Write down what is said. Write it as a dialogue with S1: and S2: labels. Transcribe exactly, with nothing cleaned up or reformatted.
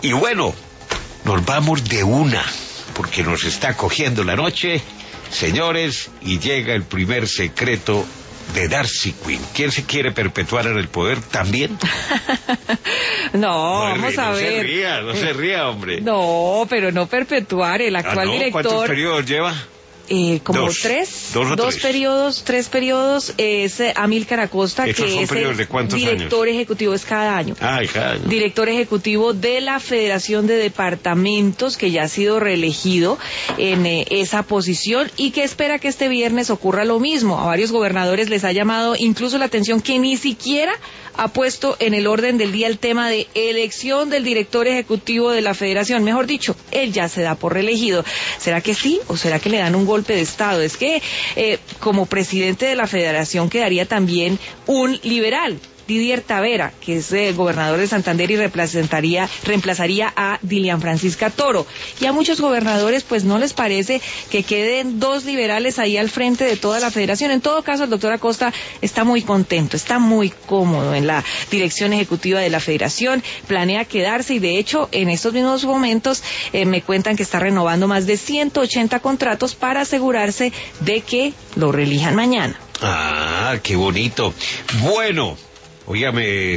S1: Y bueno, nos vamos de una, porque nos está cogiendo la noche, señores, y llega el primer secreto de Darcy Quinn. ¿Quién se quiere perpetuar en el poder también?
S2: no,
S1: no,
S2: vamos
S1: no
S2: a
S1: se
S2: ver.
S1: Ría, no se ría, hombre.
S2: No, pero no perpetuar. El actual
S1: ah, ¿no?
S2: director...
S1: ¿Cuántos periodos lleva?
S2: Eh, como
S1: dos,
S2: tres,
S1: dos,
S2: dos
S1: tres.
S2: periodos, tres periodos, es eh, Amílcar Acosta,
S1: ¿Esos
S2: que
S1: son
S2: es
S1: periodos
S2: el
S1: de cuántos
S2: director
S1: años?
S2: ejecutivo, es cada año.
S1: Ah, cada año.
S2: Director ejecutivo de la Federación de Departamentos, que ya ha sido reelegido en eh, esa posición y que espera que este viernes ocurra lo mismo. A varios gobernadores les ha llamado incluso la atención que ni siquiera ha puesto en el orden del día el tema de elección del director ejecutivo de la Federación. Mejor dicho, él ya se da por reelegido. ¿Será que sí o será que le dan un golpe de Estado? Es que eh, como presidente de la Federación quedaría también un liberal, Didier Tavera, que es eh, gobernador de Santander y representaría, reemplazaría a Dilian Francisca Toro. Y a muchos gobernadores pues no les parece que queden dos liberales ahí al frente de toda la federación. En todo caso, el doctor Acosta está muy contento, está muy cómodo en la dirección ejecutiva de la federación, planea quedarse y de hecho en estos mismos momentos eh, me cuentan que está renovando más de ciento ochenta contratos para asegurarse de que lo reelijan mañana.
S1: Ah, qué bonito. Bueno, óigame,